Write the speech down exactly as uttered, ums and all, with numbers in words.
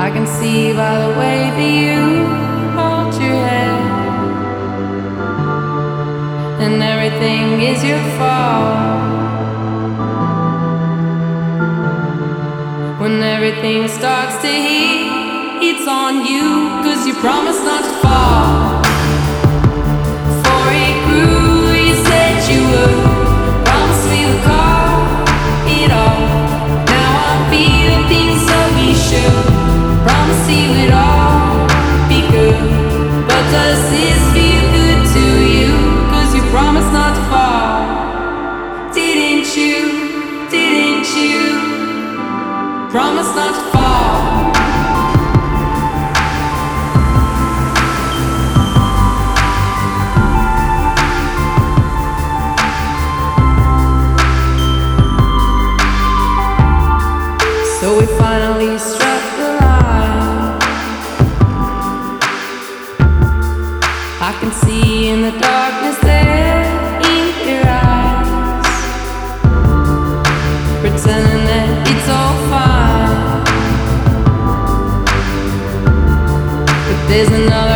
I can see by the way that you hold your head, and everything is your fault. When everything starts to heat, it's on you, 'cause you promised not to fall. Before it grew, you said you would promise we would call it all. Now I'm feeling things so we should promise it would all be good. But does this feel good to you? 'Cause you promised not to fall. Didn't you? Didn't you? Promise not to fall. So we finally struck the line. I can see in the darkness there in your eyes, pretending that it's all fine. But there's another